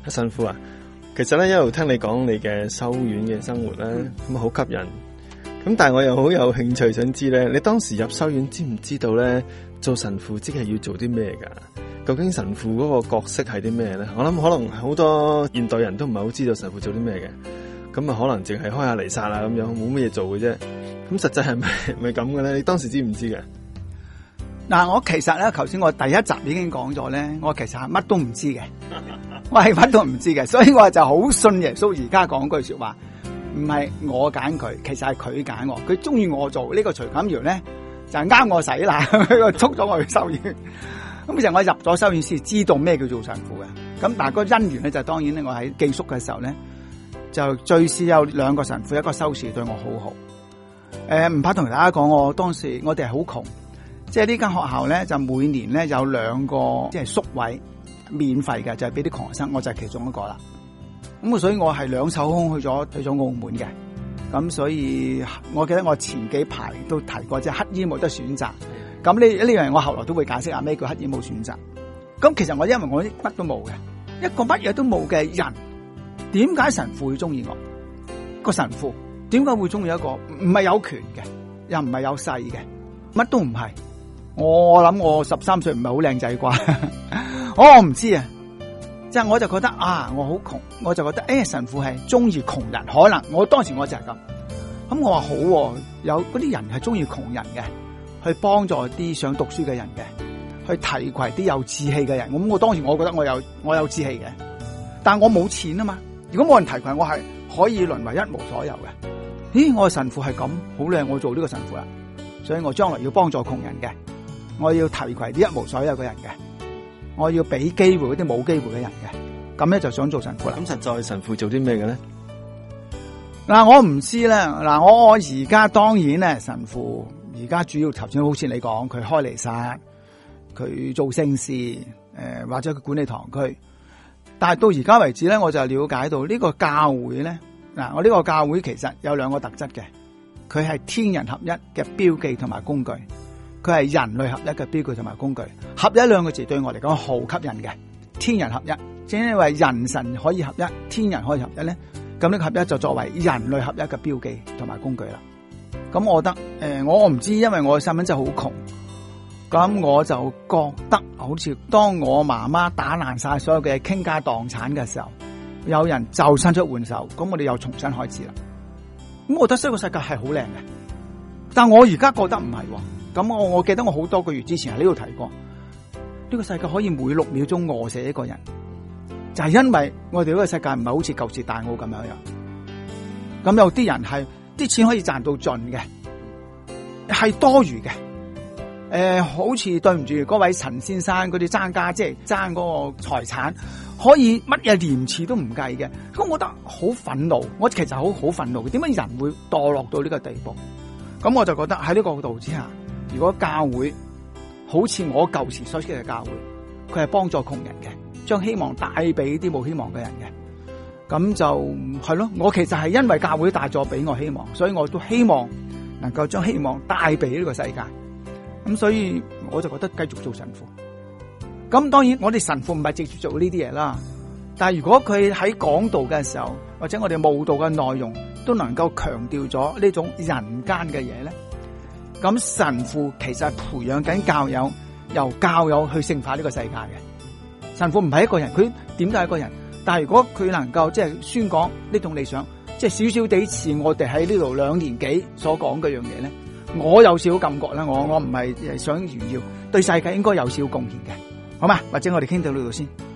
神父啊，其實咧一路聽你講你嘅修院嘅生活咧，咁好吸引。咁但係我又好有興趣想知咧，你當時入修院知唔知道咧做神父即係要做啲咩噶？究竟神父嗰個角色係啲咩咧？我諗可能好多現代人都唔係好知道神父做啲咩嘅，咁啊可能淨係開下彌撒啦咁樣，冇乜嘢做嘅啫。咁實際係咪咁嘅咧？你當時知唔知嘅？ 嗱，我其實咧，頭先我第一集已經講咗咧，我其實係乜都唔知嘅，我係乜都唔知嘅，所以我就好信耶穌。而家講句說話，唔係我揀佢，其實係佢揀我，佢中意我做呢個徐錦堯咧，就係啱我洗奶，佢促咗我去修院。咁其實我入咗修院先知道咩叫做神父嘅。咁但係個因緣咧，就當然咧，我喺寄宿嘅時候咧，就最少有2個神父，一個修士對我好好。唔怕同大家講，我當時我哋係好窮。即係呢間學校咧，就每年咧有2個即係宿位免費嘅，就係俾啲窮學生，我就係其中一個啦。咁所以我係兩手空去咗澳門嘅。咁所以我記得我前幾排都提過，即係乞衣冇得選擇。咁呢樣我後來都會解釋下咩叫乞衣冇選擇。咁其實我因為我乜都冇嘅，一個乜嘢都冇嘅人，點解神父會中意我？個神父點解會中意一個唔係有權嘅，又唔係有勢嘅，乜都唔係？我諗我13歲唔係好靚仔啩，我唔知啊，即係我就覺得啊，我好窮，我就覺得神父係中意窮人，可能我當時我就係咁，咁我話好啊，有嗰啲人係中意窮人嘅，去幫助啲想讀書嘅人嘅，去提攜啲有志氣嘅人，咁我當時我覺得我有志氣嘅，但我冇錢啊嘛，如果冇人提攜我係可以淪為一無所有嘅，咦，我嘅神父係咁好靚，我做呢個神父啦，所以我將來要幫助窮人嘅。我要提攜啲一無所有嘅人嘅，我要俾機會嗰啲冇機會嘅人嘅，咁咧就想做神父啦。 咁實在神父做啲咩嘅咧？ 嗱，我唔知啦。嗱，我而家當然咧，神父而家主要頭先好似你講，佢開彌撒，佢做聖事，或者佢管理堂區。但係到而家為止咧，我就了解到呢個教會咧，嗱，我呢個教會其實有2個特質嘅，佢係天人合一嘅標記同埋工具。佢係人類合一嘅標記同埋工具，合一2個字對我嚟講好吸引嘅。天人合一，正因為人神可以合一，天人可以合一咧，咁呢個合一就作為人類合一嘅標記同埋工具啦。咁我覺得，我唔知，因為我嘅身份真係好窮，咁我就覺得好似當我媽媽打爛晒所有嘅傾家蕩產嘅時候，有人就伸出援手，咁我哋又重新開始啦。咁我覺得呢個世界係好靚嘅，但我而家覺得唔係喎。咁我記得我好多個月之前喺呢度提過，呢個世界可以每6秒鐘餓死一個人，就係因為我哋呢個世界唔係好似舊時大澳咁樣樣。咁有啲人係啲錢可以賺到盡嘅，係多餘嘅。好似對唔住嗰位陳先生嗰啲爭家，即係爭嗰個財產，可以乜嘢廉恥都唔計嘅。咁我覺得好憤怒，我其實好憤怒嘅。點解人會墮落到呢個地步？咁我就覺得喺呢個角度之下，如果教會好似我舊時所識嘅教會，佢係幫助窮人嘅，將希望帶俾啲冇希望嘅人嘅，咁就係咯。我其實係因為教會帶咗俾我希望，所以我都希望能夠將希望帶俾呢個世界。咁所以我就覺得繼續做神父。咁當然我哋神父唔係直接做呢啲嘢啦，但係如果佢喺講道嘅時候，或者我哋慕道嘅內容都能夠強調咗呢種人間嘅嘢咧，咁神父其實係培養緊教友，由教友去聖化呢個世界嘅。神父唔係一個人，佢點都係一個人，但係如果佢能夠即係宣講呢種理想，即係少少地似我哋喺呢度2年幾所講嘅樣嘢咧，我有少少感覺啦，我唔係想炫耀，對世界應該有少少貢獻嘅，好嘛？或者我哋傾到呢度先。